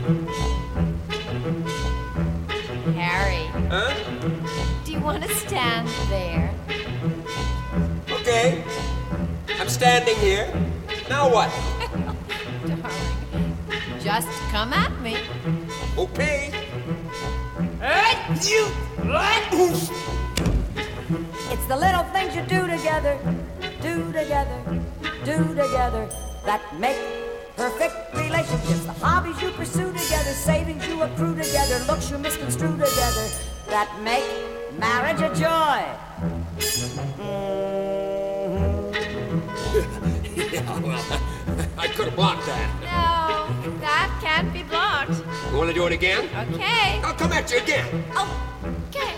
Harry. Huh? Do you want to stand there? Okay. I'm standing here. Now what? Darling, just come at me. Okay. It's the little things you do together, that make perfect relationships. The hobbies you pursue together, savings you accrue together, looks you misconstrue together, that make marriage a joy. Yeah, well, I could have blocked that. No, that can't be blocked. You want to do it again? Okay. I'll come at you again. Okay.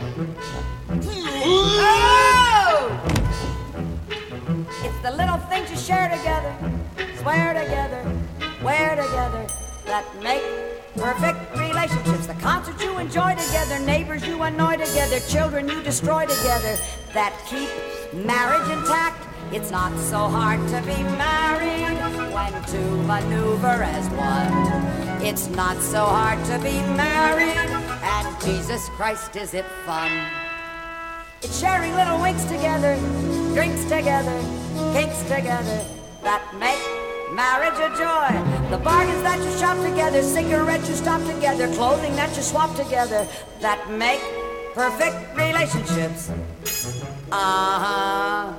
Oh! It's the little things you share together, swear together, wear together, that make perfect relationships. The concerts you enjoy together, neighbors you annoy together, children you destroy together, that keep marriage intact. It's not so hard to be married when two maneuver as one. It's not so hard to be married, and Jesus Christ, is it fun. It's sharing little winks together, drinks together, cakes together, that make marriage a joy. The bargains that you shop together, cigarettes you stop together, clothing that you swap together, that make perfect relationships. Uh-huh.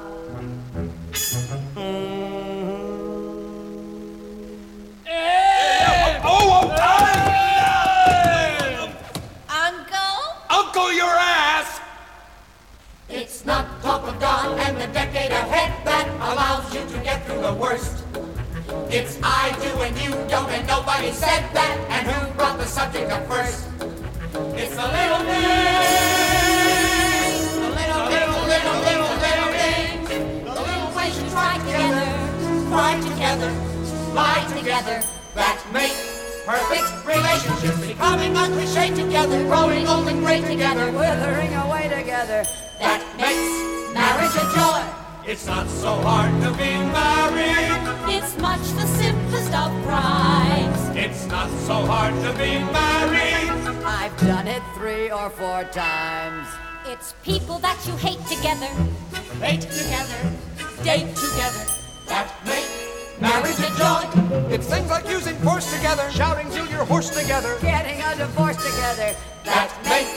Uncle, your ass! It's not talk of dawn and the decade ahead that allows you to get through the worst. It's I do and you don't and nobody said that, and who brought the subject up first? It's the little things, the little things, the little ways you try together, cry together, lie together, that make perfect relationships. Becoming a cliche together, growing old and gray together, Withering away together, that makes marriage a joy. It's not so hard to be married. It's much the simplest of crimes. It's not so hard to be married. I've done it 3 or 4 times. It's people that you hate together, Mate together, date together, that make marriage a joy. It's things like using force together, shouting to your horse together, Getting a divorce together, That make